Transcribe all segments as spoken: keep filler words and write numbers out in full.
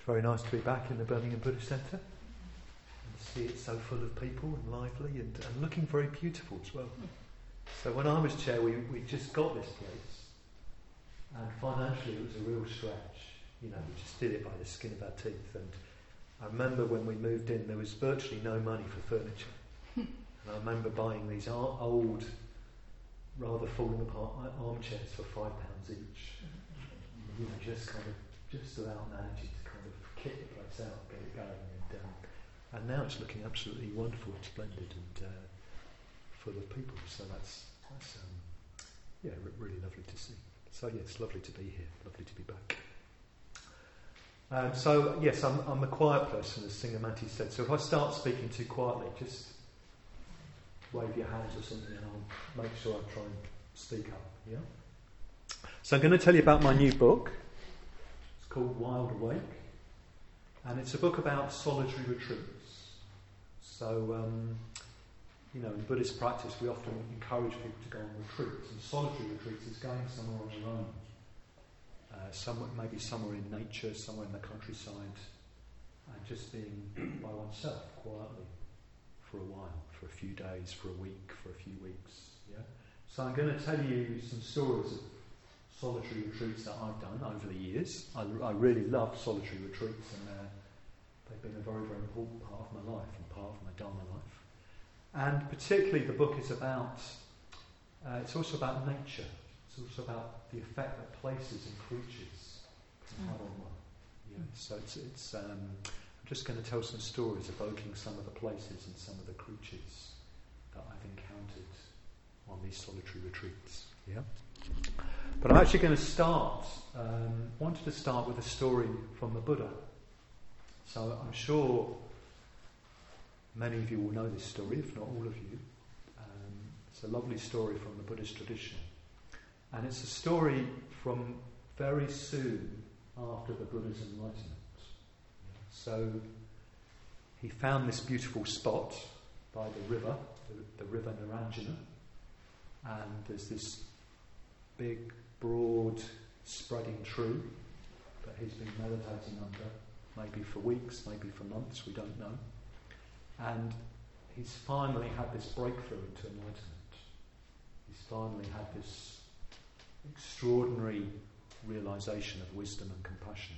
It's very nice to be back in the Birmingham Buddhist Centre and see it so full of people and lively and, and looking very beautiful as well. So when I was chair, we, we just got this place, and financially it was a real stretch. You know, we just did it by the skin of our teeth. And I remember when we moved in, there was virtually no money for furniture. And I remember buying these ar- old, rather falling apart armchairs for five pounds each. You know, just kind of, just about managing to kind of kit the place out, get it going. And, um, and now it's looking absolutely wonderful and splendid and uh, full of people. So that's, that's um, yeah, r- really lovely to see. So yeah, it's lovely to be here, lovely to be back. Um, so yes, I'm, I'm a quiet person, as Singer Matty said. So if I start speaking too quietly, just wave your hands or something, and I'll make sure I try and speak up. Yeah. So I'm going to tell you about my new book. It's called Wild Awake, and it's a book about solitary retreats. So, um, you know, in Buddhist practice, we often encourage people to go on retreats, and solitary retreats is going somewhere on your own. Uh, somewhere, maybe somewhere in nature, somewhere in the countryside, and just being by oneself quietly for a while, for a few days, for a week, for a few weeks. Yeah. So I'm going to tell you some stories of solitary retreats that I've done over the years. I, I really love solitary retreats, and uh, they've been a very, very important part of my life and part of my Dharma life. And particularly, the book is about. Uh, it's also about nature. It's also about the effect that places and creatures can have on one. Yeah. So it's, it's um, I'm just going to tell some stories evoking some of the places and some of the creatures that I've encountered on these solitary retreats. Yeah. But I'm actually going to start. Um, wanted to start with a story from the Buddha. So I'm sure many of you will know this story, if not all of you. Um, it's a lovely story from the Buddhist tradition. And it's a story from very soon after the Buddha's enlightenment. So he found this beautiful spot by the river, the, the river Naranjana, and there's this big, broad, spreading tree that he's been meditating under, maybe for weeks, maybe for months, we don't know. And he's finally had this breakthrough into enlightenment. He's finally had this extraordinary realization of wisdom and compassion.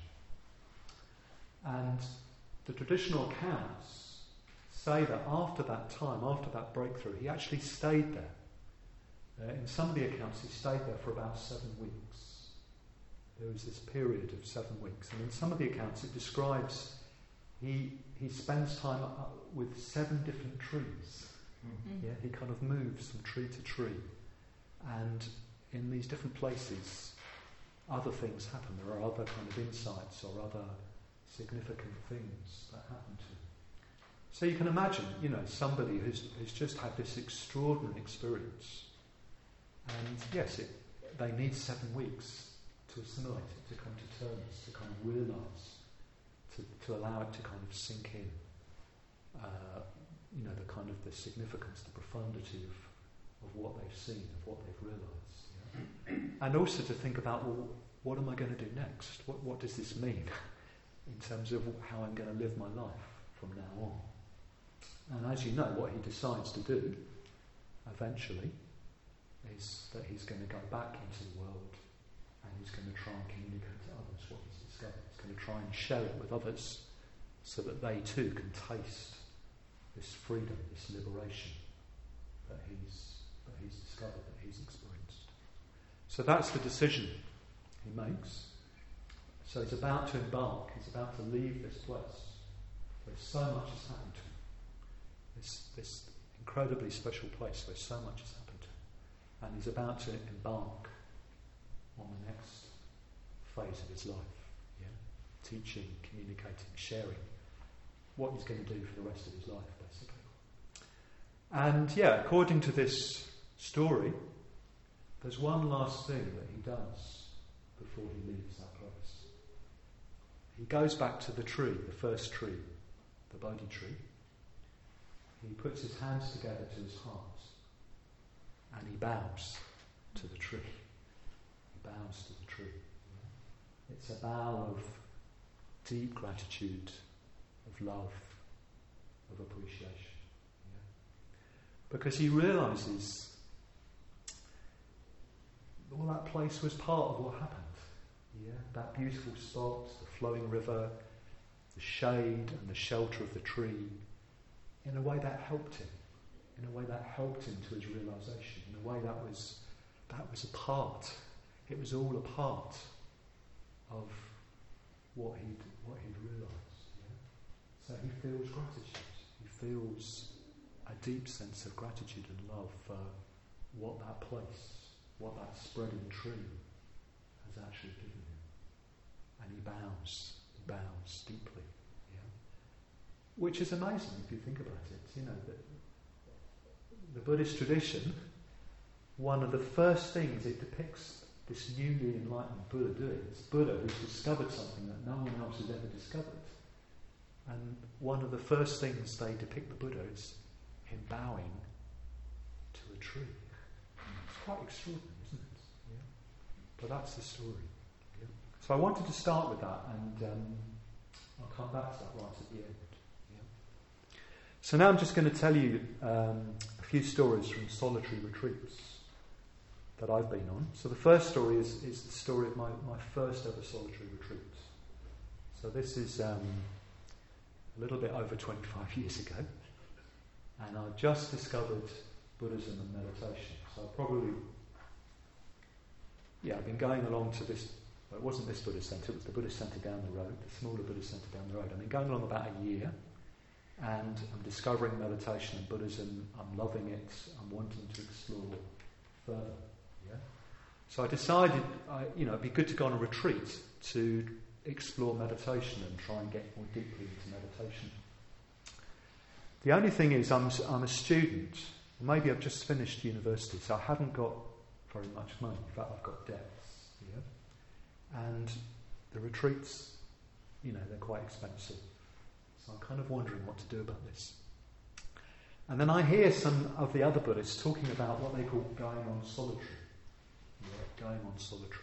And the traditional accounts say that after that time, after that breakthrough, he actually stayed there. Uh, in some of the accounts, he stayed there for about seven weeks. There was this period of seven weeks. And in some of the accounts, it describes he he spends time with seven different trees. Mm-hmm. Yeah, he kind of moves from tree to tree. And in these different places, other things happen. There are other kind of insights or other significant things that happen to him. So you can imagine, you know, somebody who's, who's just had this extraordinary experience. And yes, it, they need seven weeks to assimilate it, to come to terms, to kind of realise, to, to allow it to kind of sink in. Uh, you know, the kind of the significance, the profundity of, of what they've seen, of what they've realised. And also to think about, well, what am I going to do next? What, what does this mean in terms of how I'm going to live my life from now on? And as you know, what he decides to do eventually is that he's going to go back into the world and he's going to try and communicate to others what he's discovered. He's going to try and share it with others so that they too can taste this freedom, this liberation that he's, that he's discovered, that he's experienced. So that's the decision he makes. So he's about to embark, he's about to leave this place where so much has happened to him. This, this incredibly special place where so much has happened to him. And he's about to embark on the next phase of his life. Yeah? Teaching, communicating, sharing. What he's going to do for the rest of his life, basically. And yeah, according to this story, there's one last thing that he does before he leaves that place. He goes back to the tree, the first tree, the Bodhi tree. He puts his hands together to his heart and he bows to the tree. He bows to the tree. It's a bow of deep gratitude, of love, of appreciation. Yeah? Because he realises all that place was part of what happened. Yeah? That beautiful spot, the flowing river, the shade and the shelter of the tree, in a way that helped him. In a way that helped him to his realisation. In a way that was that was a part. It was all a part of what he'd what he'd realised. Yeah? So he feels gratitude. He feels a deep sense of gratitude and love for what that place, what that spreading tree has actually given him. And he bows, he bows deeply. Yeah? Which is amazing if you think about it. You know, that the Buddhist tradition, one of the first things it depicts this newly enlightened Buddha doing, it's Buddha who's discovered something that no one else has ever discovered. And one of the first things they depict the Buddha is him bowing to a tree. It's quite extraordinary, isn't it? Yeah. But that's the story. Yeah. So I wanted to start with that, and um, I'll come back to that right at the end. Yeah. So now I'm just going to tell you um, a few stories from solitary retreats that I've been on. So the first story is, is the story of my, my first ever solitary retreat. So this is um, a little bit over twenty-five years ago, and I just discovered Buddhism and meditation. So I probably, yeah, I've been going along to this, well, it wasn't this Buddhist centre, it was the Buddhist centre down the road, the smaller Buddhist centre down the road. I've been going along about a year, and I'm discovering meditation and Buddhism. I'm loving it. I'm wanting to explore further. Yeah? So I decided, I, you know, it'd be good to go on a retreat to explore meditation and try and get more deeply into meditation. The only thing is, I'm I'm a student. Maybe I've just finished university, so I haven't got very much money. In fact, I've got debts. Yeah? And the retreats, you know, they're quite expensive. So I'm kind of wondering what to do about this. And then I hear some of the other Buddhists talking about what they call going on solitary. Yeah, going on solitary.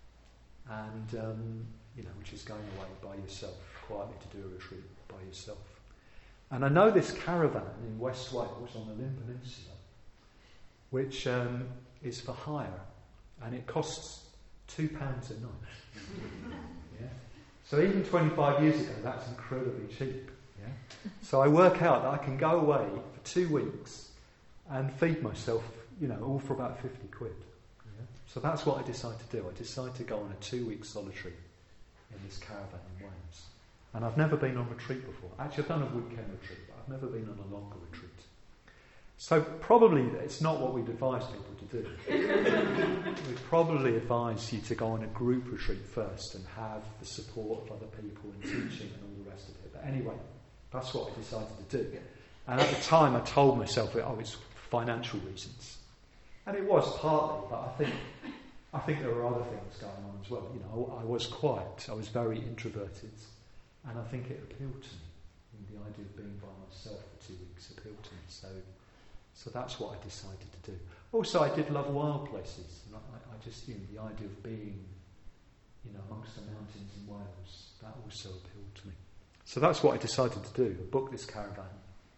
And, um, you know, which is going away by yourself, quietly to do a retreat by yourself. And I know this caravan in West Wales on the Llyn Peninsula, which um, is for hire, and it costs two pounds a night. Yeah. So even twenty-five years ago, that's incredibly cheap. Yeah? So I work out that I can go away for two weeks and feed myself, you know, all for about fifty quid. Yeah? So that's what I decided to do. I decided to go on a two-week solitary in this caravan in Wales. And I've never been on retreat before. Actually, I've done a weekend retreat, but I've never been on a longer retreat. So probably it's not what we'd advise people to do. We'd probably advise you to go on a group retreat first and have the support of other people and teaching and all the rest of it. But anyway, that's what I decided to do. And at the time I told myself that, oh, it's financial reasons. And it was partly, but I think I think there were other things going on as well. You know, I, I was quiet, I was very introverted, and I think it appealed to me. And the idea of being by myself for two weeks appealed to me. So So that's what I decided to do. Also, I did love wild places. And I, I just, you know, the idea of being, you know, amongst the mountains in Wales, that also appealed to me. So that's what I decided to do. I booked this caravan,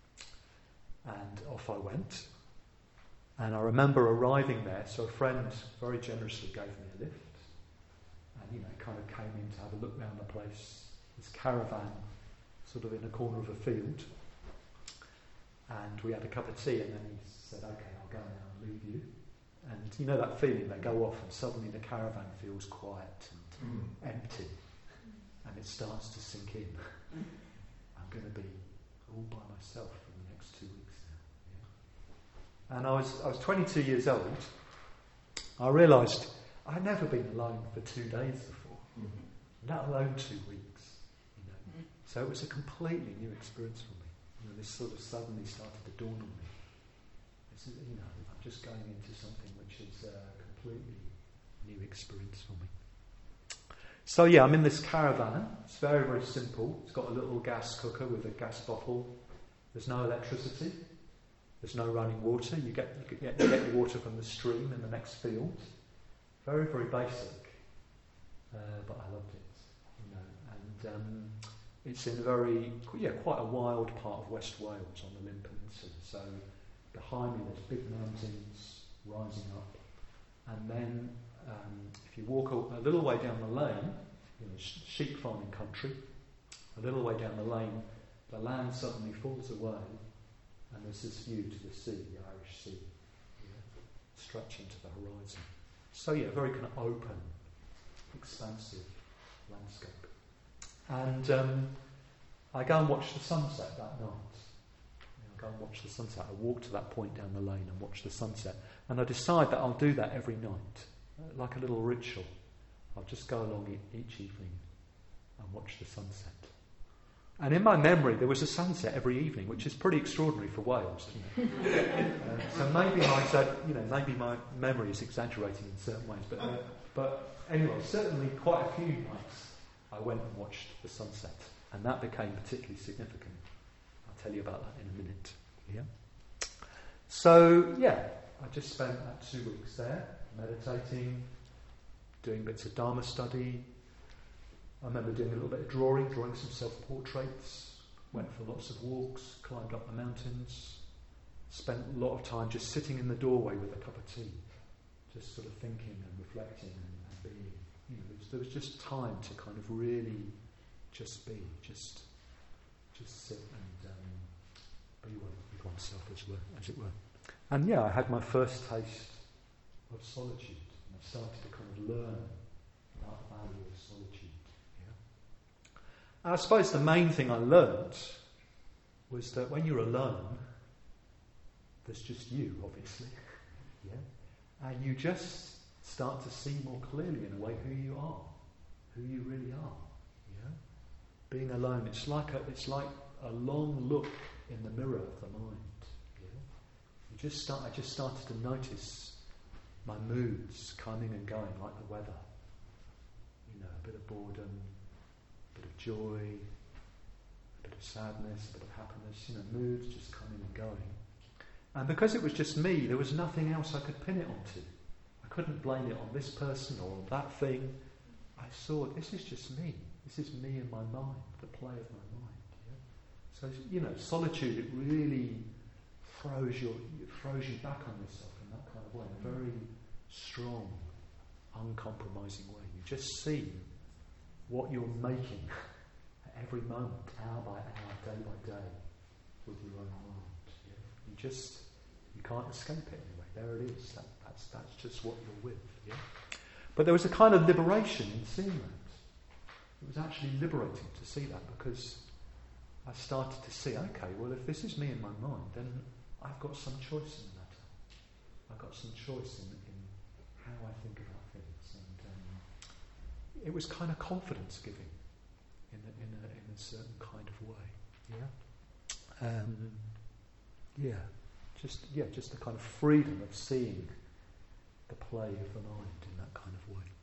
and off I went. And I remember arriving there, so a friend very generously gave me a lift, and, you know, kind of came in to have a look round the place. This caravan, sort of in a corner of a field. And we had a cup of tea, and then he said, okay, I'll go now and leave you. And you know that feeling, they go off and suddenly the caravan feels quiet and mm. empty. And it starts to sink in. I'm going to be all by myself for the next two weeks now. Yeah. And I was I was twenty-two years old. I realised I'd never been alone for two days before, mm-hmm. let alone two weeks. You know. Mm. So it was a completely new experience for me. You know, this sort of suddenly started to dawn on me. This is, you know, I'm just going into something which is a completely new experience for me. So yeah, I'm in this caravan. It's very, very simple. It's got a little gas cooker with a gas bottle. There's no electricity. There's no running water. You get you get, you get your water from the stream in the next field. Very, very basic. Uh, but I loved it. You know, and and um, it's in a very, yeah, quite a wild part of West Wales on the Llyn Peninsula. So behind me there's big mountains rising up, and then um, if you walk a, a little way down the lane, you know, sh- sheep farming country, a little way down the lane, the land suddenly falls away, and there's this view to the sea, the Irish Sea, yeah, stretching to the horizon. So yeah, very kind of open, expansive landscape. And um, I go and watch the sunset that night. I go and watch the sunset. I walk to that point down the lane and watch the sunset. And I decide that I'll do that every night, like a little ritual. I'll just go along e- each evening and watch the sunset. And in my memory, there was a sunset every evening, which is pretty extraordinary for Wales. You know? uh, so maybe my, you know, maybe my memory is exaggerating in certain ways. But, uh, but anyway, certainly quite a few nights I went and watched the sunset, and that became particularly significant. I'll tell you about that in a minute. Yeah. So yeah, I just spent that two weeks there, meditating, doing bits of Dharma study. I remember doing a little bit of drawing, drawing some self-portraits, went for lots of walks, climbed up the mountains, spent a lot of time just sitting in the doorway with a cup of tea, just sort of thinking and reflecting and, and being. You know, there was, there was just time to kind of really just be, just just sit and um, be one, with oneself as, well, as it were. And yeah, I had my first taste of solitude, and I started to kind of learn about the value of solitude. I suppose the main thing I learnt was that when you're alone, there's just you, obviously, yeah, and you just start to see more clearly, in a way, who you are, who you really are. Yeah, being alone, it's like a, it's like a long look in the mirror of the mind. Yeah, you just start. I just started to notice my moods coming and going, like the weather. You know, a bit of boredom, a bit of joy, a bit of sadness, a bit of happiness, you know, moods just coming and going. And because it was just me, there was nothing else I could pin it onto. I couldn't blame it on this person or on that thing. I saw, this is just me. This is me and my mind, the play of my mind. Yeah? So, you know, solitude, it really throws, your, it throws you back on yourself in that kind of way, in a very strong, uncompromising way. You just see what you're making at every moment, hour by hour, day by day, with your own mind. Yeah? You just, you can't escape it anyway. There it is. That, that's that's just what you're with. Yeah? But there was a kind of liberation in seeing that. It was actually liberating to see that, because I started to see, okay, well, if this is me and my mind, then I've got some choice in the matter. I've got some choice in, in how I think about things. And um, it was kind of confidence giving in a, in a, in a certain kind of way. Yeah. Um, yeah. Just yeah, just the kind of freedom of seeing the play of the mind in that kind of way.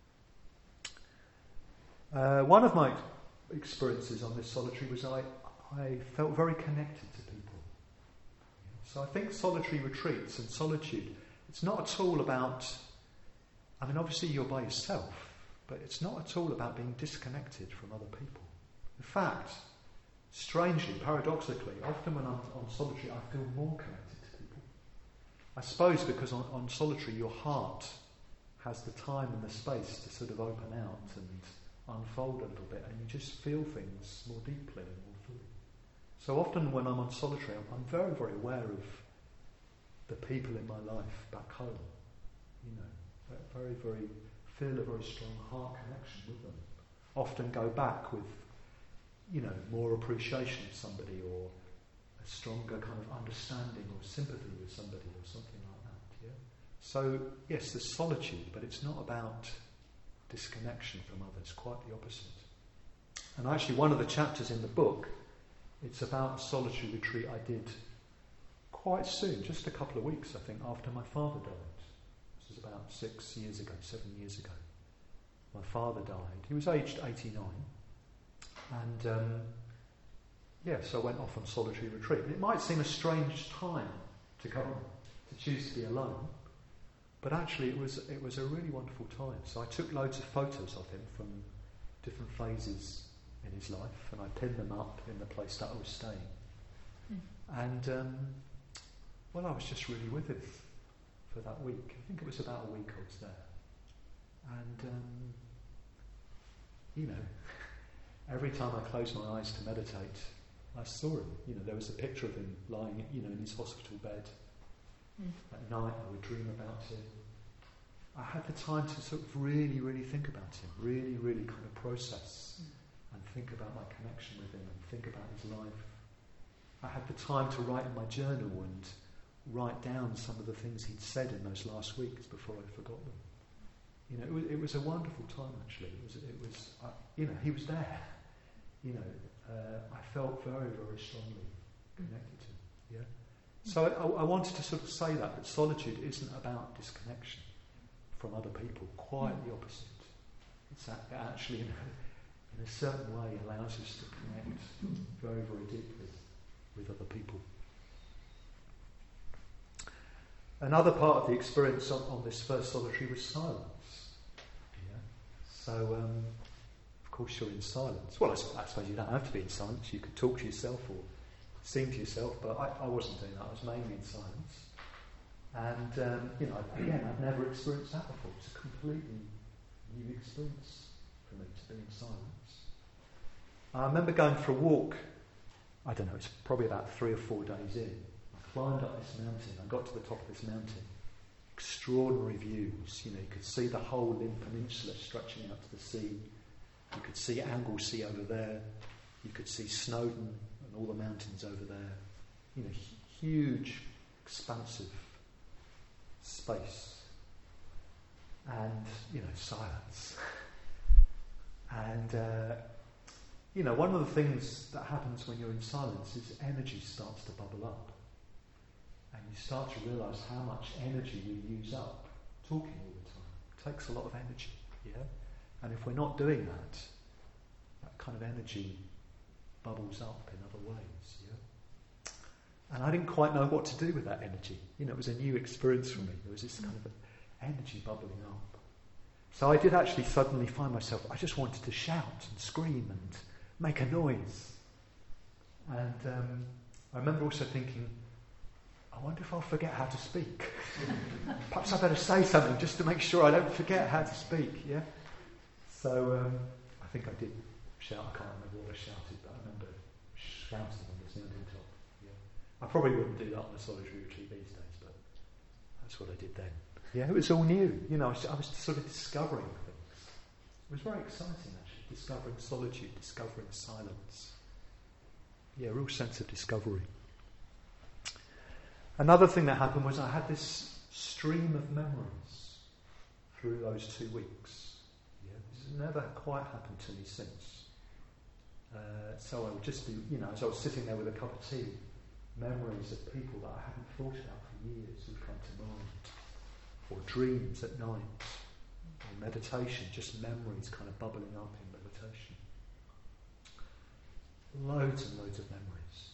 Uh, one of my experiences on this solitary was I, I felt very connected to people. So I think solitary retreats and solitude, it's not at all about, I mean, obviously you're by yourself, but it's not at all about being disconnected from other people. In fact, strangely, paradoxically, often when I'm on solitary, I feel more connected to people. I suppose because on, on solitary, your heart has the time and the space to sort of open out and unfold a little bit, and you just feel things more deeply and more fully. So often when I'm on solitary, I'm, I'm very, very aware of the people in my life back home. You know, very, very, feel a very strong heart connection with them. Often go back with, you know, more appreciation of somebody, or a stronger kind of understanding or sympathy with somebody, or something like that. Yeah. So yes, there's solitude, but it's not about disconnection from others. Quite the opposite. And actually, one of the chapters in the book, it's about a solitary retreat I did quite soon, just a couple of weeks, I think, after my father died. This was about six years ago, seven years ago. My father died. He was aged eighty-nine. And um, yeah, so I went off on solitary retreat. And it might seem a strange time to go on, to choose to be alone, but actually it was it was a really wonderful time. So I took loads of photos of him from different phases in his life, and I pinned them up in the place that I was staying. Mm. And, um, well, I was just really with him for that week. I think it was about a week I was there. And, um, you know, every time I closed my eyes to meditate, I saw him. You know, there was a picture of him lying, you know, in his hospital bed. Mm. At night I would dream about him. I had the time to sort of really, really think about him, really, really kind of process mm. and think about my connection with him and think about his life. I had the time to write in my journal and write down some of the things he'd said in those last weeks before I forgot them. You know, it was, it was a wonderful time actually. It was, it was, uh, you know, he was there. You know, uh, I felt very, very strongly connected to him. Yeah. So I, I wanted to sort of say that that solitude isn't about disconnection from other people. Quite the opposite. It's a, actually, in a, in a certain way, allows us to connect very, very deeply with other people. Another part of the experience on, on this first solitary was silence. Yeah. So, um, of course, you're in silence. Well, I, I suppose you don't have to be in silence. You could talk to yourself or sing to yourself, but I, I wasn't doing that. I was mainly in silence. And, um, you know, again, I've never experienced that before. It's a completely new experience for me to be in silence. I remember going for a walk, I don't know, it's probably about three or four days in. I climbed up this mountain. I got to the top of this mountain. Extraordinary views. You know, you could see the whole Lynn Peninsula stretching out to the sea. You could see Anglesey over there. You could see Snowdon and all the mountains over there. You know, huge, expansive space. And, you know, silence. and, uh, you know, one of the things that happens when you're in silence is energy starts to bubble up. And you start to realise how much energy we use up talking all the time. It takes a lot of energy, yeah? And if we're not doing that, that kind of energy bubbles up in other ways, yeah? And I didn't quite know what to do with that energy. You know, it was a new experience for me. There was this kind of energy bubbling up. So I did actually suddenly find myself, I just wanted to shout and scream and make a noise. And um, I remember also thinking, I wonder if I'll forget how to speak. Perhaps I better say something just to make sure I don't forget how to speak, yeah? So um, I think I did shout. I can't remember what I shouted, but I remember shouting on this mountain top. Yeah. I probably wouldn't do that on a solitary retreat these days, but that's what I did then. Yeah, it was all new. You know, I was, I was sort of discovering things. It was very exciting, actually, discovering solitude, discovering silence. Yeah, a real sense of discovery. Another thing that happened was I had this stream of memories through those two weeks. Yeah, this has never quite happened to me since. Uh, so I would just be, you know, as I was sitting there with a cup of tea, memories of people that I hadn't thought about for years would come to mind. Or dreams at night, or meditation, just memories kind of bubbling up in meditation. Loads and loads of memories.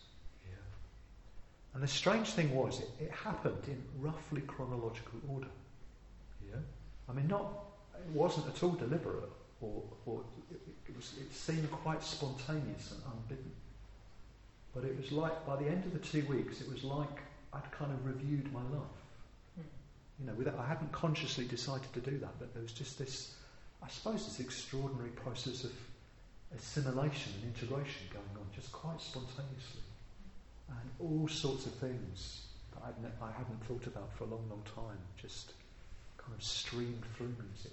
And the strange thing was, it, it happened in roughly chronological order. Yeah, I mean, not it wasn't at all deliberate, or, or it, it was. It seemed quite spontaneous and unbidden. But it was like by the end of the two weeks, it was like I'd kind of reviewed my life. Mm. You know, without, I hadn't consciously decided to do that, but there was just this, I suppose, this extraordinary process of assimilation and integration going on, just quite spontaneously. And all sorts of things that I'd ne- I hadn't thought about for a long, long time just kind of streamed through me, as it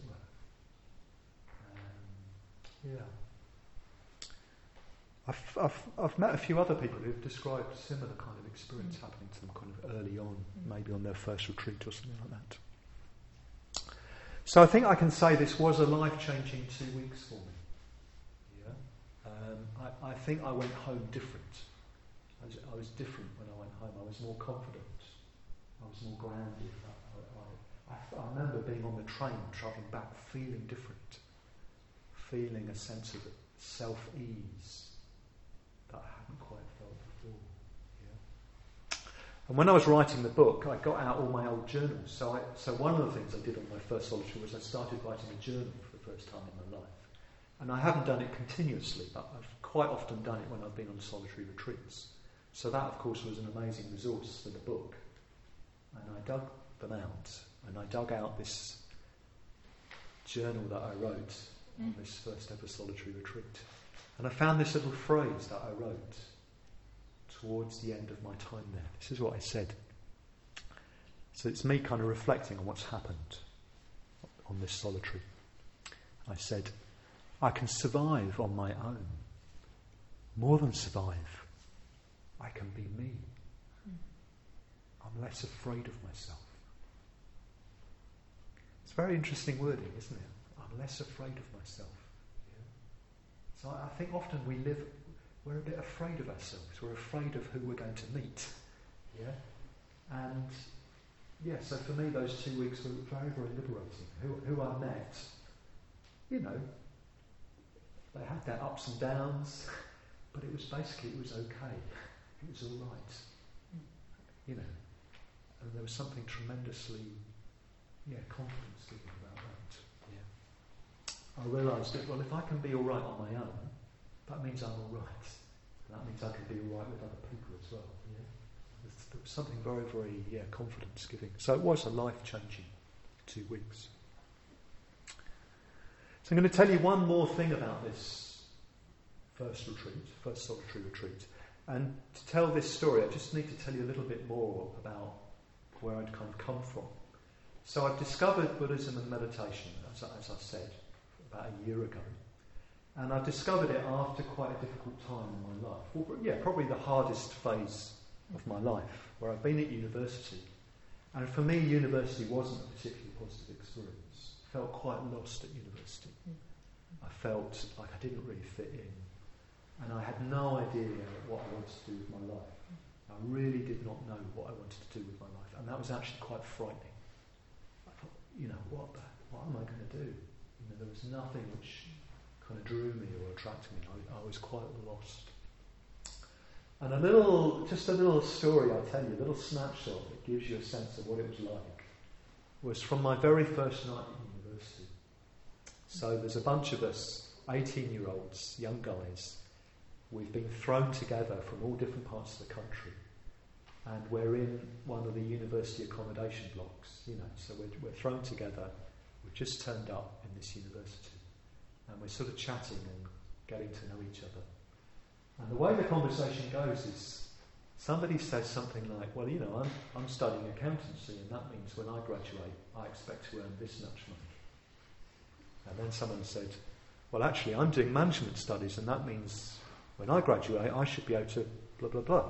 were. Um, yeah. I've, I've, I've met a few other people who've described similar kind of experience mm. happening to them kind of early on, mm. maybe on their first retreat or something like that. So I think I can say this was a life-changing two weeks for me. Yeah. Um, I, I think I went home different. I was, I was different when I went home. I was more confident. I was more grounded. I, I, I, I remember being on the train, travelling back, feeling different. Feeling a sense of self-ease that I hadn't quite felt before. Yeah. And when I was writing the book, I got out all my old journals. So, I, so one of the things I did on my first solitary was I started writing a journal for the first time in my life. And I haven't done it continuously, but I've quite often done it when I've been on solitary retreats. So that, of course, was an amazing resource for the book. And I dug them out, and I dug out this journal that I wrote mm. on this first ever solitary retreat. And I found this little phrase that I wrote towards the end of my time there. This is what I said. So it's me kind of reflecting on what's happened on this solitary. I said, I can survive on my own. More than survive, I can be me. I'm less afraid of myself. It's very interesting wording, isn't it? I'm less afraid of myself. Yeah? So I think often we live, we're a bit afraid of ourselves. We're afraid of who we're going to meet. Yeah? And yeah, so for me those two weeks were very, very liberating. Who, who I met, you know, they had their ups and downs, but it was basically, it was okay. It was all right. You know, and there was something tremendously, yeah, confidence-giving about that. Yeah. I realised that, well, if I can be all right on my own, that means I'm all right. And that means I can be all right with other people as well. Yeah. There was something very, very, yeah, confidence-giving. So it was a life-changing two weeks. So I'm going to tell you one more thing about this first retreat, first solitary retreat. And to tell this story, I just need to tell you a little bit more about where I'd kind of come from. So I've discovered Buddhism and meditation, as I, as I said, about a year ago. And I discovered it after quite a difficult time in my life. Well, yeah, probably the hardest phase of my life, where I've been at university. And for me, university wasn't a particularly positive experience. I felt quite lost at university. I felt like I didn't really fit in. And I had no idea what I wanted to do with my life. I really did not know what I wanted to do with my life. And that was actually quite frightening. I thought, you know, what the, what am I going to do? You know, there was nothing which kind of drew me or attracted me. I, I was quite lost. And a little, just a little story I'll tell you, a little snapshot that gives you a sense of what it was like, was from my very first night at university. So there's a bunch of us, eighteen-year-olds, young guys. We've been thrown together from all different parts of the country, and we're in one of the university accommodation blocks, you know, so we're, we're thrown together. We've just turned up in this university, and we're sort of chatting and getting to know each other. And the way the conversation goes is, somebody says something like, well, you know, I'm, I'm studying accountancy, and that means when I graduate, I expect to earn this much money. And then someone said, well, actually, I'm doing management studies, and that means when I graduate, I should be able to blah, blah, blah.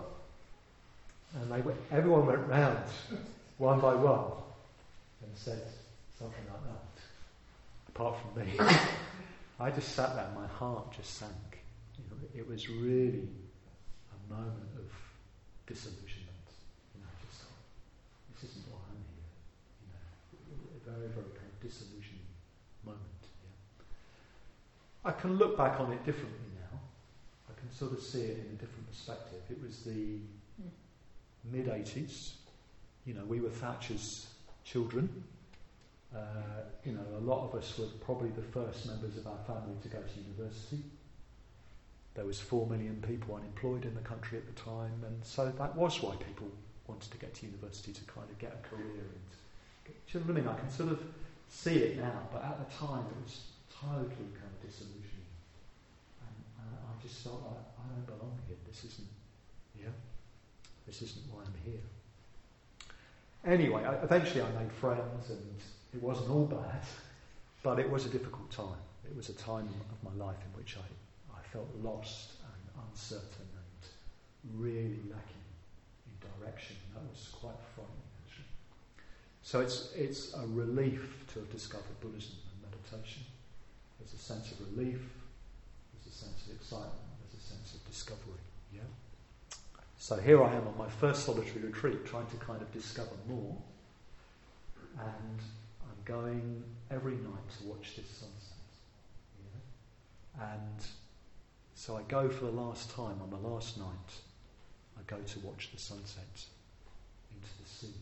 And they went, everyone went round, one by one, and said something like that. Apart from me. I just sat there, my heart just sank. You know, it was really a moment of disillusionment. You know, I just thought, this isn't why I'm here. You know, a very, very kind of disillusioning moment. Yeah. I can look back on it differently now. I can sort of see it in a different perspective. It was the mm. mid-eighties. You know, we were Thatcher's children. Uh, you know, a lot of us were probably the first members of our family to go to university. There was four million people unemployed in the country at the time, and so that was why people wanted to get to university, to kind of get a career. And get, do you know what I mean? I can sort of see it now, but at the time it was totally kind of disillusioning. And uh, I just felt like, I don't belong here. This isn't, yeah, this isn't why I'm here. Anyway, I, eventually I made friends, and it wasn't all bad, but it was a difficult time. It was a time of my life in which I felt lost and uncertain and really lacking in direction. That was quite frightening, actually. So it's it's a relief to have discovered Buddhism and meditation. There's a sense of relief, there's a sense of excitement, there's a sense of discovery. Yeah. So here I am on my first solitary retreat, trying to kind of discover more, and I'm going every night to watch this sunset. Yeah. And so I go for the last time, on the last night, I go to watch the sunset into the sea.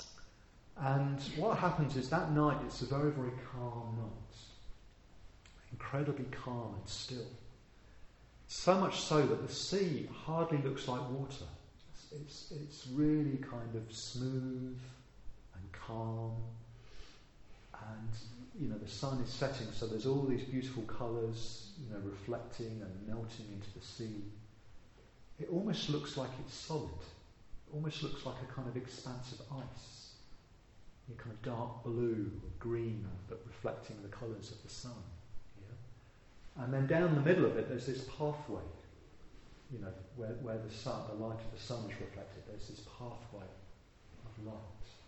And what happens is that night, it's a very, very calm night. incredibly calm and still. So much so that the sea hardly looks like water. It's, it's, it's really kind of smooth and calm. And, you know, the sun is setting, so there's all these beautiful colours, you know, reflecting and melting into the sea. It almost looks like it's solid. It almost looks like a kind of expanse of ice. You know, kind of dark blue or green, but reflecting the colours of the sun. Yeah? And then down the middle of it, there's this pathway, you know, where, where the sun, the light of the sun is reflected. There's this pathway of light.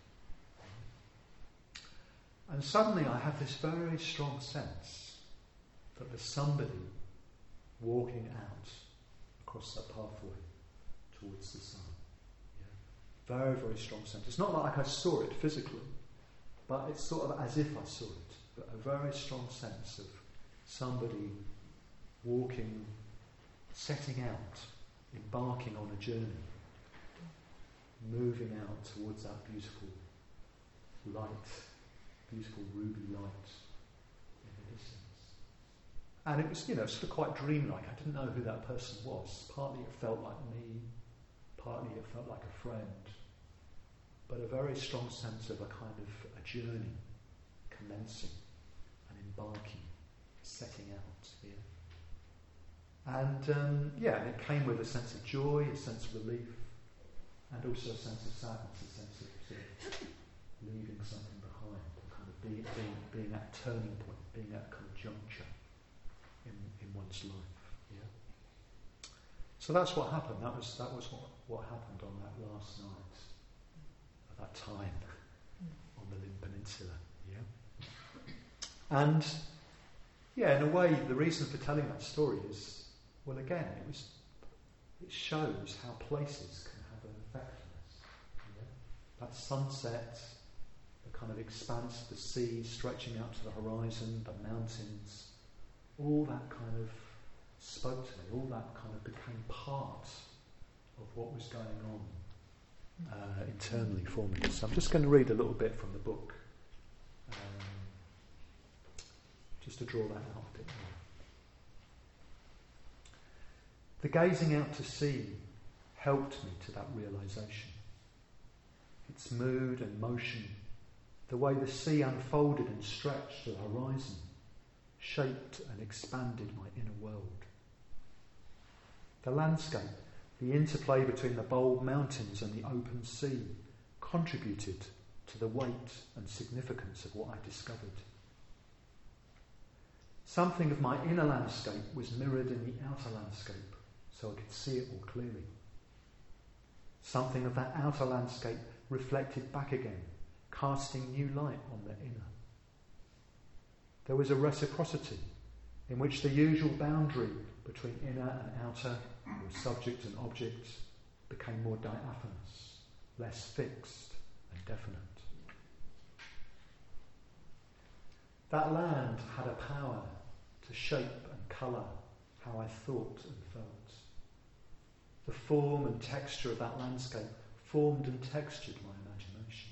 And suddenly I have this very strong sense that there's somebody walking out across that pathway towards the sun. Yeah. Very, very strong sense. It's not like I saw it physically, but it's sort of as if I saw it. But a very strong sense of somebody walking, setting out, embarking on a journey, moving out towards that beautiful light. Beautiful ruby light in the distance. And it was, you know, sort of quite dreamlike. I didn't know who that person was. Partly it felt like me, partly it felt like a friend. But a very strong sense of a kind of a journey commencing and embarking, setting out. Yeah. And um, yeah, and it came with a sense of joy, a sense of relief, and also a sense of sadness, a sense of, sort of leaving something behind. Being, being, being at a turning point, being at a kind of juncture in, in one's life. Yeah. So that's what happened. That was that was what, what happened on that last night, at that time on the Lim Peninsula. Yeah. And yeah, in a way, the reason for telling that story is, well, again, it was it shows how places can have an effect on us. Yeah. That sunset. Kind of expanse, the sea stretching out to the horizon, the mountains, all that kind of spoke to me, all that kind of became part of what was going on uh, internally for me. So I'm just going to read a little bit from the book, um, just to draw that out a bit more. The gazing out to sea helped me to that realisation. Its mood and motion, the way the sea unfolded and stretched to the horizon, shaped and expanded my inner world. The landscape, the interplay between the bold mountains and the open sea, contributed to the weight and significance of what I discovered. Something of my inner landscape was mirrored in the outer landscape, so I could see it more clearly. Something of that outer landscape reflected back again, casting new light on the inner. There was a reciprocity in which the usual boundary between inner and outer, or subject and object, became more diaphanous, less fixed and definite. That land had a power to shape and colour how I thought and felt. The form and texture of that landscape formed and textured my imagination.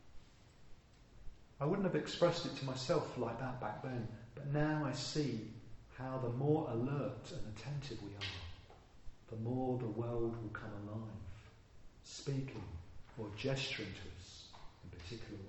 I wouldn't have expressed it to myself like that back then, but now I see how the more alert and attentive we are, the more the world will come alive, speaking or gesturing to us in particular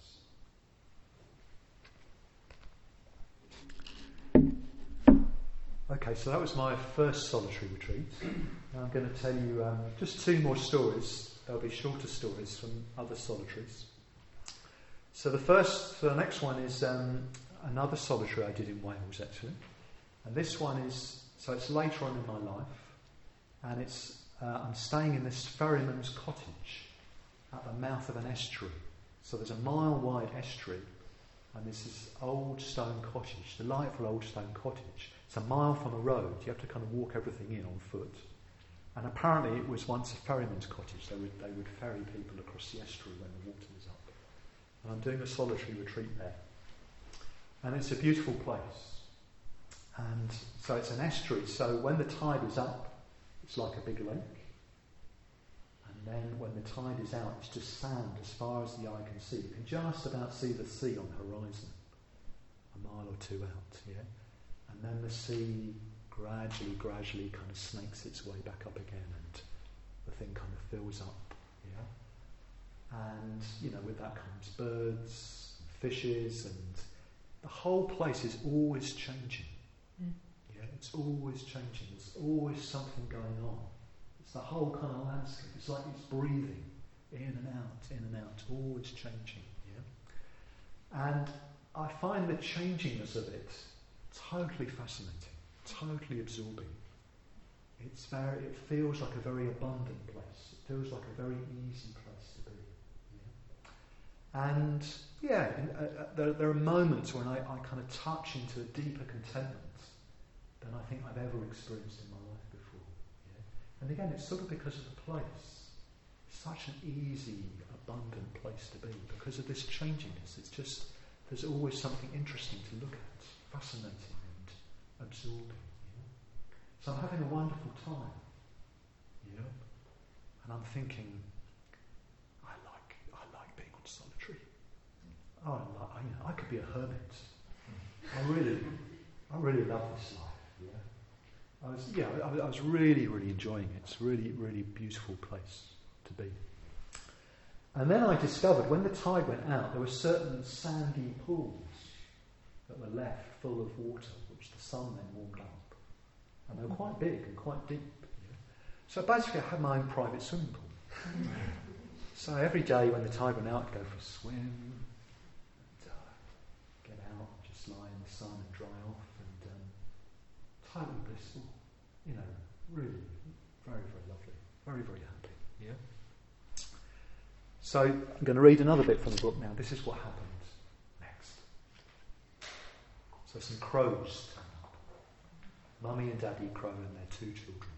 ways. Okay, so that was my first solitary retreat. Now I'm going to tell you um, just two more stories. They'll be shorter stories from other solitaries. So the first, the next one is um, another solitary I did in Wales actually, and this one is so it's later on in my life, and it's uh, I'm staying in this ferryman's cottage at the mouth of an estuary. So there's a mile wide estuary, and this is old stone cottage, delightful old stone cottage. It's a mile from a road. You have to kind of walk everything in on foot. And apparently it was once a ferryman's cottage. They would they would ferry people across the estuary when the water was up. And I'm doing a solitary retreat there. And it's a beautiful place. And so it's an estuary. So when the tide is up, it's like a big lake. And then when the tide is out, it's just sand as far as the eye can see. You can just about see the sea on the horizon, a mile or two out, yeah. And then the sea gradually, gradually kind of snakes its way back up again, and the thing kind of fills up. Yeah? And, you know, with that comes birds, fishes, and the whole place is always changing. Mm. Yeah, it's always changing. There's always something going on. It's the whole kind of landscape. It's like it's breathing in and out, in and out, always changing. Yeah? And I find the changingness of it totally fascinating, totally absorbing. It's very, it feels like a very abundant place. It feels like a very easy place to be. Yeah? And yeah, in, uh, uh, there, there are moments when I, I kind of touch into a deeper contentment than I think I've ever experienced in my life before. Yeah? And again, it's sort of because of the place. It's such an easy, abundant place to be because of this changingness. It's just, there's always something interesting to look at, fascinating and absorbing. You know? So I'm having a wonderful time. You know? And I'm thinking, I like I like being on solitary. Oh, I, like, I, you know, I could be a hermit. I really, I really love this life. Yeah, I was, yeah, I, I was really, really enjoying it. It's a really, really beautiful place to be. And then I discovered when the tide went out, there were certain sandy pools that were left full of water, which the sun then warmed up. And they were quite big and quite deep. Yeah. So basically I had my own private swimming pool. So every day when the tide went out, I'd go for a swim, and, uh, get out, just lie in the sun and dry off, and um, totally blissful. You know, really very, very lovely. Very, very happy. Yeah. So I'm going to read another bit from the book now. This is what happened next. So some crows turn up. Mummy and Daddy Crow and their two children.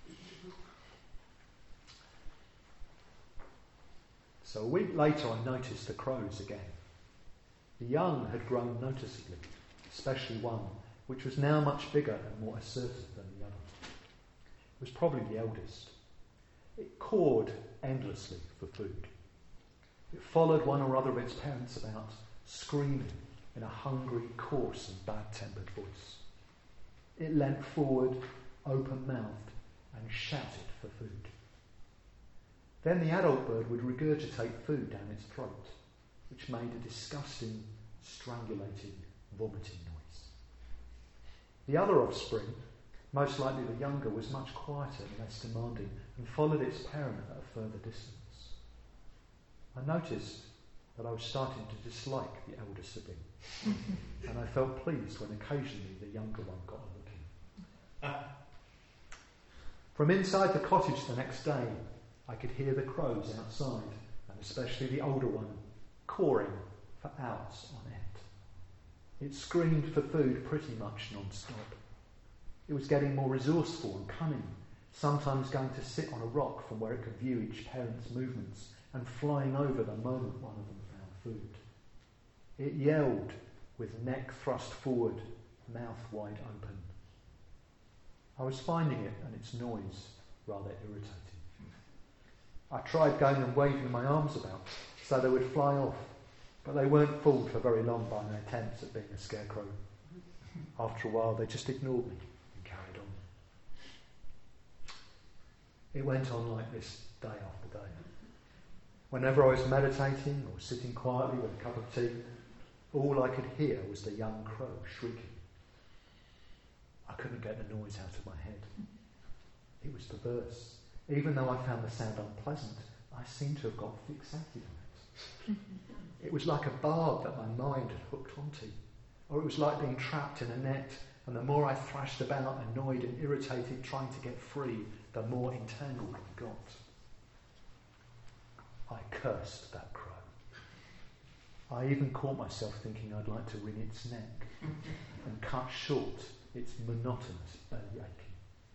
So a week later I noticed the crows again. The young had grown noticeably, especially one, which was now much bigger and more assertive than the other. It was probably the eldest. It cawed endlessly for food. It followed one or other of its parents about, screaming in a hungry, coarse and bad-tempered voice. It leant forward, open-mouthed, and shouted for food. Then the adult bird would regurgitate food down its throat, which made a disgusting, strangulating, vomiting noise. The other offspring, most likely the younger, was much quieter and less demanding, and followed its parent at a further distance. I noticed that I was starting to dislike the elder sibling, and I felt pleased when occasionally the younger one got a look in. From inside the cottage the next day, I could hear the crows outside, and especially the older one, cawing for hours on end. It screamed for food pretty much non-stop. It was getting more resourceful and cunning, sometimes going to sit on a rock from where it could view each parent's movements, and flying over the moment one of them found food. It yelled with neck thrust forward, mouth wide open. I was finding it and its noise rather irritating. I tried going and waving my arms about so they would fly off, but they weren't fooled for very long by my attempts at being a scarecrow. After a while they just ignored me and carried on. It went on like this day after day. Whenever I was meditating or sitting quietly with a cup of tea, all I could hear was the young crow shrieking. I couldn't get the noise out of my head. It was perverse. Even though I found the sound unpleasant, I seemed to have got fixated on it. It was like a barb that my mind had hooked onto, or it was like being trapped in a net, and the more I thrashed about, annoyed and irritated, trying to get free, the more entangled I got. I cursed that crow. I even caught myself thinking I'd like to wring its neck and cut short its monotonous belly aching.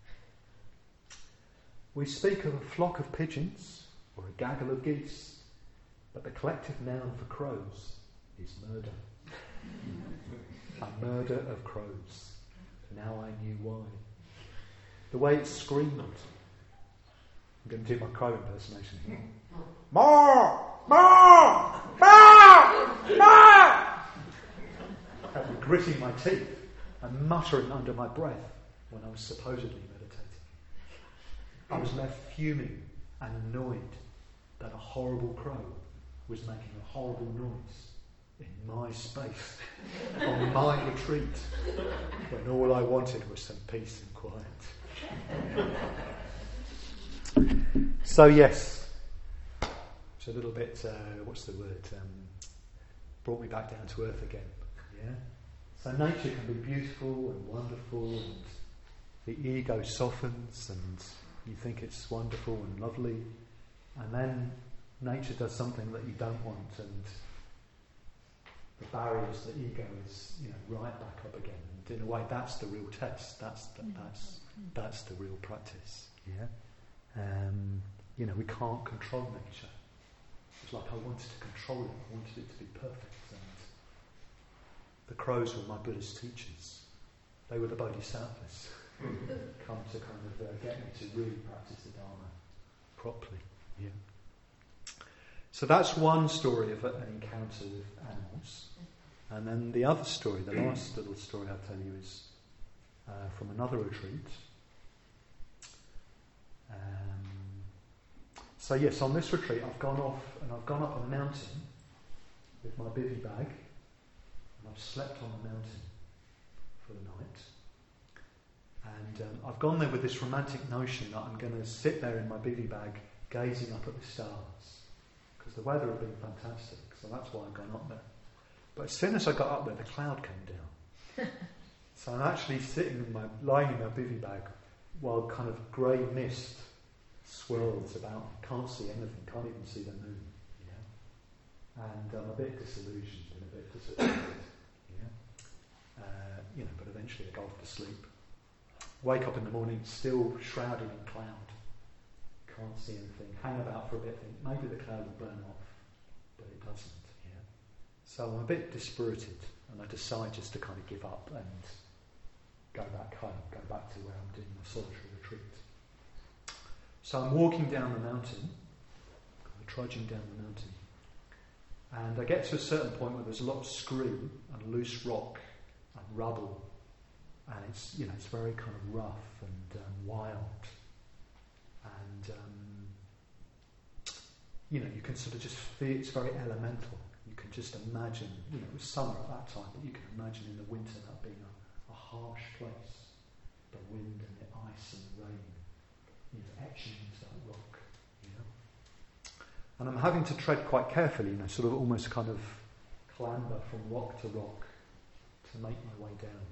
We speak of a flock of pigeons or a gaggle of geese, but the collective noun for crows is murder. A murder of crows. Now I knew why. The way it screamed. I'm going to do my crow impersonation here. Moo! Moo! Moo! Moo! I'd be gritting my teeth and muttering under my breath when I was supposedly meditating. I was left fuming and annoyed that a horrible crow was making a horrible noise in my space, on my retreat, when all I wanted was some peace and quiet. So yes, it's a little bit, uh, what's the word, um, brought me back down to earth again. Yeah. So nature can be beautiful and wonderful, and the ego softens and you think it's wonderful and lovely, and then nature does something that you don't want, and the barriers, the ego is, you know, right back up again. And in a way, that's the real test. That's the, that's that's the real practice. Yeah. Um, you know, we can't control nature. It's like I wanted to control it. I wanted it to be perfect. And the crows were my Buddhist teachers. They were the bodhisattvas. Come to kind of uh, get me to really practice the Dharma properly. Yeah. So that's one story of an encounter with animals. And then the other story, the last little story I'll tell you, is uh, from another retreat. Um, so yes, on this retreat I've gone off and I've gone up a mountain with my bivy bag, and I've slept on the mountain for the night. And um, I've gone there with this romantic notion that I'm going to sit there in my bivy bag gazing up at the stars, because the weather had been fantastic, so that's why I've gone up there. But as soon as I got up there, the cloud came down. So I'm actually sitting in my, lying in my bivy bag while kind of grey mist swirls about. Can't see anything, can't even see the moon. Yeah? And I'm a bit disillusioned and a bit disappointed. Yeah? Uh, you know, but eventually I go off to sleep. Wake up in the morning, still shrouded in cloud. Can't see anything. Hang about for a bit, think maybe the cloud will burn off, but it doesn't. Yeah. So I'm a bit dispirited, and I decide just to kind of give up and go back home, go back to where I'm doing my solitary retreat. So I'm walking down the mountain, I'm trudging down the mountain, and I get to a certain point where there's a lot of scree and loose rock and rubble, and it's, you know, it's very kind of rough and um, wild. And, um, you know, you can sort of just feel it's very elemental. You can just imagine, you know, it was summer at that time, but you can imagine in the winter that being a, a harsh place. The wind and the ice and the rain, you know, etching into that rock, you know. And I'm having to tread quite carefully, you know, sort of almost kind of clamber from rock to rock to make my way down.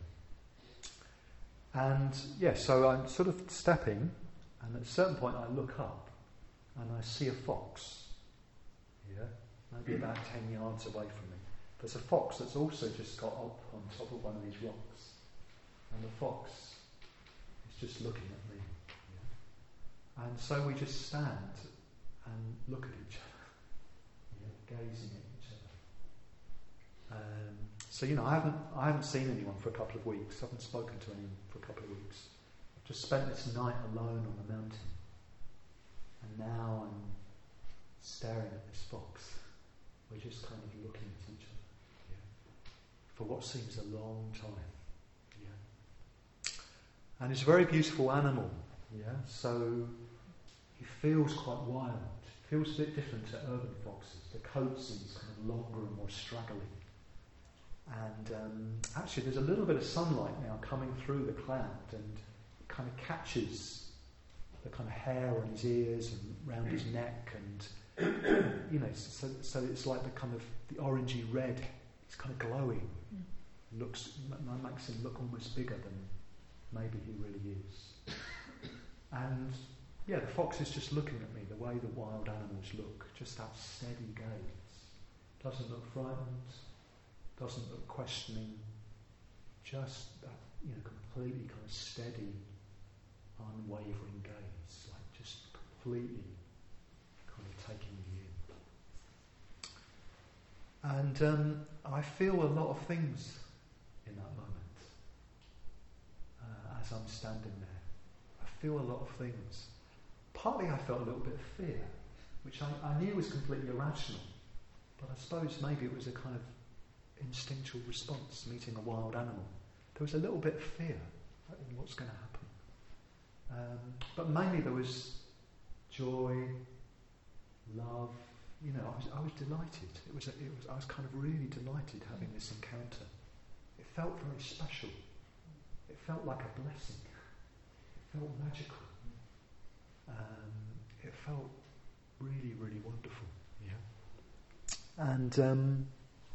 And, yeah, so I'm sort of stepping, and at a certain point I look up and I see a fox, yeah, maybe about ten yards away from me. There's a fox that's also just got up on top of one of these rocks, and the fox is just looking at me. Yeah? And so we just stand and look at each other, yeah, gazing at each other. Um, so, you know, I haven't, I haven't seen anyone for a couple of weeks, I haven't spoken to anyone for a couple of weeks. Just spent this night alone on the mountain, and now I'm staring at this fox. We're just kind of looking at each other, yeah, for what seems a long time. Yeah. And it's a very beautiful animal, yeah. So he feels quite wild. He feels a bit different to urban foxes. The coat seems kind of longer and more straggly. And um, actually, there's a little bit of sunlight now coming through the cloud, and kind of catches the kind of hair on his ears and round his neck, and you know, so, so it's like the kind of the orangey red. It's kind of glowing. Mm. Looks makes him look almost bigger than maybe he really is. And yeah, the fox is just looking at me the way the wild animals look, just that steady gaze. Doesn't look frightened. Doesn't look questioning. Just that, you know, completely kind of steady, unwavering gaze, like just completely kind of taking you in. And um, I feel a lot of things in that moment uh, as I'm standing there. I feel a lot of things. Partly I felt a little bit of fear, which I, I knew was completely irrational, but I suppose maybe it was a kind of instinctual response, meeting a wild animal. There was a little bit of fear in what's going to happen. Um, but mainly there was joy, love. You know, I was, I was delighted. It was, a, it was, I was kind of really delighted having this encounter. It felt very special. It felt like a blessing. It felt magical. Um, it felt really, really wonderful. Yeah. And um,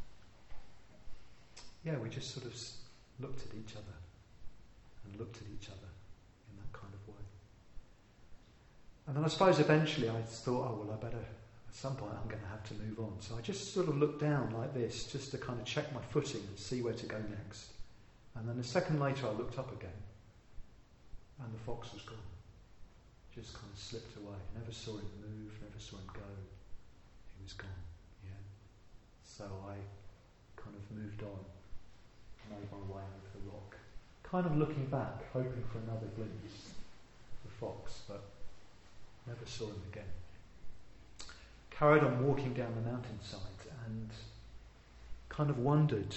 yeah, we just sort of looked at each other and looked at each other in that kind of way. And then I suppose eventually I thought, oh well, I better. At some point I'm going to have to move on. So I just sort of looked down like this, just to kind of check my footing and see where to go next. And then a second later I looked up again, and the fox was gone. Just kind of slipped away. Never saw him move, never saw him go. He was gone, yeah. So I kind of moved on, made my way over the rock, kind of looking back, hoping for another glimpse of the fox, but never saw him again. Carried on walking down the mountainside and kind of wondered,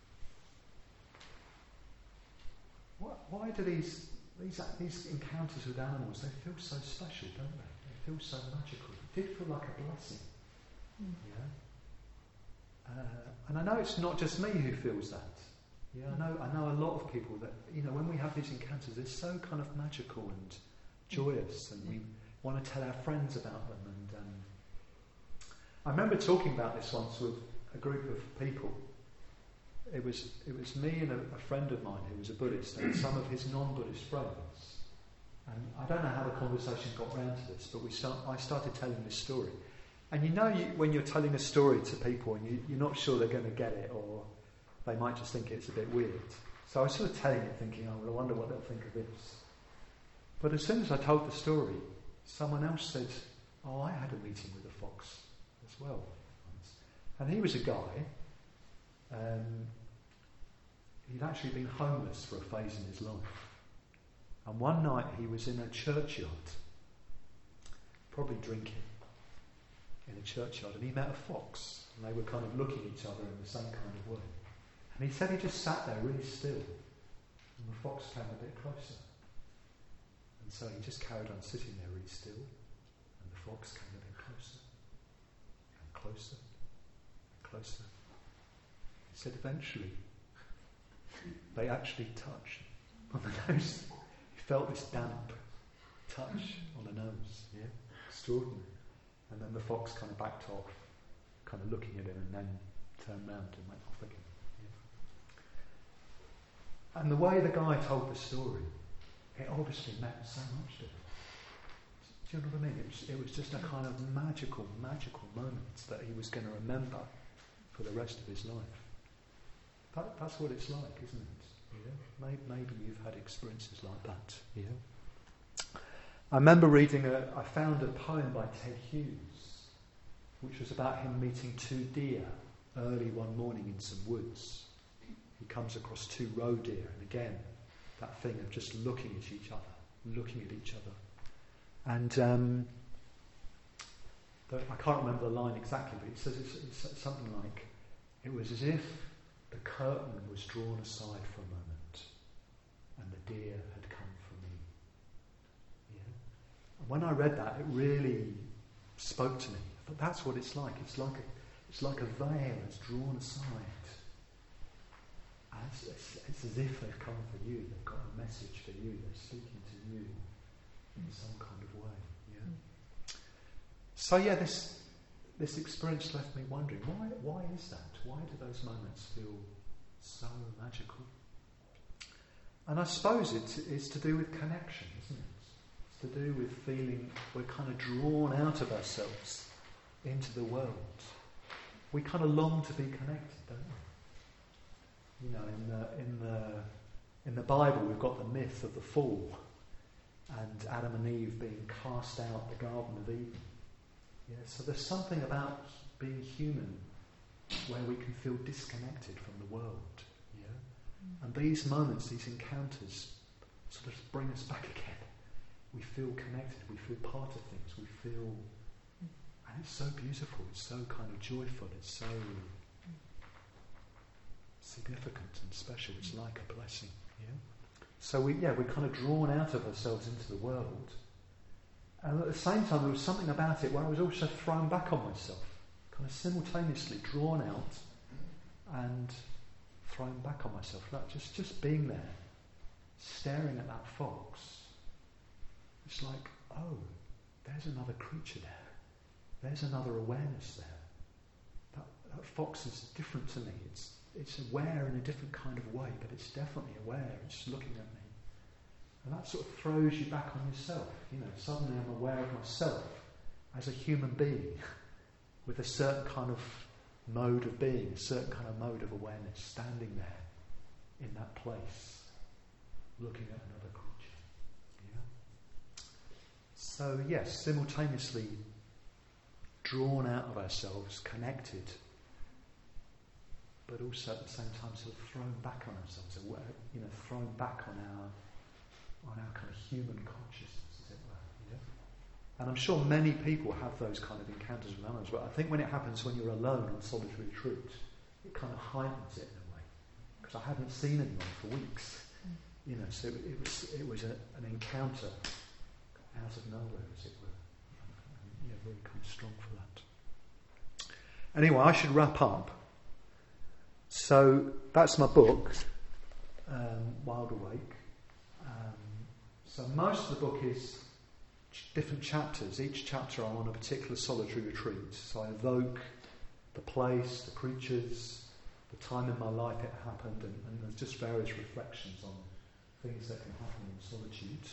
why, why do these, these these encounters with animals, they feel so special, don't they? They feel so magical. It did feel like a blessing. Mm. Yeah? Uh, and I know it's not just me who feels that. Yeah, I know I know a lot of people that, you know, when we have these encounters, they're so kind of magical and joyous, and we want to tell our friends about them. And um, I remember talking about this once with a group of people. It was it was me and a, a friend of mine who was a Buddhist and some of his non-Buddhist friends. And I don't know how the conversation got round to this, but we start, I started telling this story. And you know, you, when you're telling a story to people and you, you're not sure they're going to get it, or they might just think it's a bit weird. So I was sort of telling it thinking, oh, well, I wonder what they'll think of this. But as soon as I told the story, someone else said, oh, I had a meeting with a fox as well. And he was a guy, um, he'd actually been homeless for a phase in his life. And one night he was in a churchyard, probably drinking, in a churchyard, and he met a fox, and they were kind of looking at each other in the same kind of way. And he said he just sat there really still, and the fox came a bit closer. And so he just carried on sitting there really still, and the fox came a bit closer, and closer, and closer. He said eventually they actually touched on the nose. He felt this damp touch on the nose. Yeah, extraordinary. And then the fox kind of backed off, kind of looking at him, and then turned round and went off again. Yeah. And the way the guy told the story, it obviously meant so much to him. Do you know what I mean? It was, it was just a kind of magical, magical moment that he was going to remember for the rest of his life. That, that's what it's like, isn't it? Yeah. Maybe, maybe you've had experiences like that. Yeah. I remember reading a, I found a poem by Ted Hughes, which was about him meeting two deer early one morning in some woods. He comes across two roe deer, and again, that thing of just looking at each other, looking at each other. And um, the, I can't remember the line exactly, but it says it's, it's something like, it was as if the curtain was drawn aside for a moment, and the deer had come for me. Yeah. And when I read that, it really spoke to me. But that's what it's like. It's like a, it's like a veil that's drawn aside. And it's, it's, it's as if they've come for you. They've got a message for you. They're speaking to you in some kind of way. Yeah. So yeah, this this experience left me wondering, why why is that? Why do those moments feel so magical? And I suppose it is to do with connection, isn't it? It's to do with feeling we're kind of drawn out of ourselves into the world. We kind of long to be connected, don't we? You know, in the in the in the Bible we've got the myth of the fall and Adam and Eve being cast out the Garden of Eden. Yeah, so there's something about being human where we can feel disconnected from the world. Yeah? Mm. And these moments, these encounters, sort of bring us back again. We feel connected, we feel part of things, we feel... And it's so beautiful, it's so kind of joyful, it's so significant and special, it's like a blessing. Yeah. So we, yeah, we're kind of drawn out of ourselves into the world, and at the same time, there was something about it where I was also thrown back on myself, kind of simultaneously drawn out and thrown back on myself. Like just, just being there, staring at that fox. It's like, oh, there's another creature there. There's another awareness there. That, that fox is different to me. It's it's aware in a different kind of way, but it's definitely aware. It's looking at me. And that sort of throws you back on yourself. You know, suddenly I'm aware of myself as a human being with a certain kind of mode of being, a certain kind of mode of awareness, standing there in that place, looking at another creature. Yeah. So yes, simultaneously drawn out of ourselves, connected, but also at the same time sort of thrown back on ourselves, you know, thrown back on our on our kind of human consciousness, as it were. Yeah? And I'm sure many people have those kind of encounters with animals, but I think when it happens when you're alone on solitary retreat, it kind of heightens it in a way. Because I hadn't seen anyone for weeks, you know, so it, it was it was a, an encounter out of nowhere, as it were. And, yeah, very kind of strong for that. Anyway, I should wrap up. So that's my book, um, Wild Awake. Um, so most of the book is ch- different chapters. Each chapter I'm on a particular solitary retreat. So I evoke the place, the creatures, the time in my life it happened, and, and there's just various reflections on things that can happen in solitude.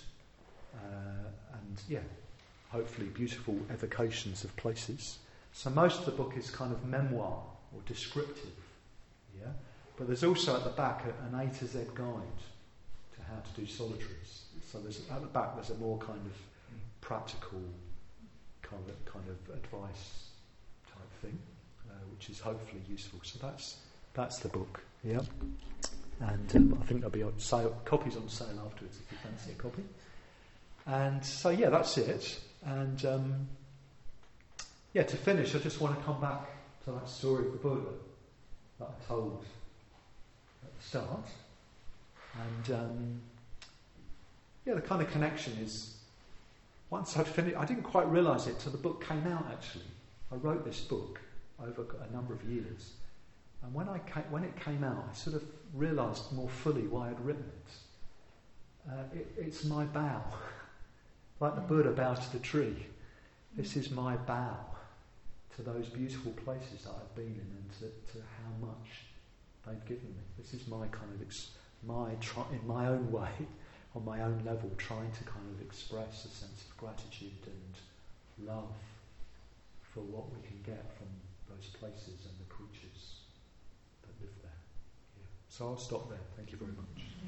Uh, and yeah, hopefully beautiful evocations of places. So most of the book is kind of memoir or descriptive. Yeah? But there's also at the back a, an A to Z guide to how to do solitaries. So there's at the back there's a more kind of practical kind of kind of advice type thing, uh, which is hopefully useful. So that's that's the book. Yeah. And um, I think there'll be on sale, copies on sale afterwards if you fancy a copy. And so yeah, that's it. And um, yeah, to finish, I just want to come back to that story of the Buddha that I told at the start. And um, yeah, the kind of connection is, once I'd finished, I didn't quite realise it till the book came out actually. I wrote this book over a number of years. And when I came, when it came out, I sort of realised more fully why I'd written it. Uh, it. It's my bow. Like the Buddha bows to the tree. This is my bow to those beautiful places that I've been in and to, to how much they've given me. This is my kind of, ex- my try, in my own way, on my own level, trying to kind of express a sense of gratitude and love for what we can get from those places and the creatures that live there. Yeah. So I'll stop there. Thank you very much.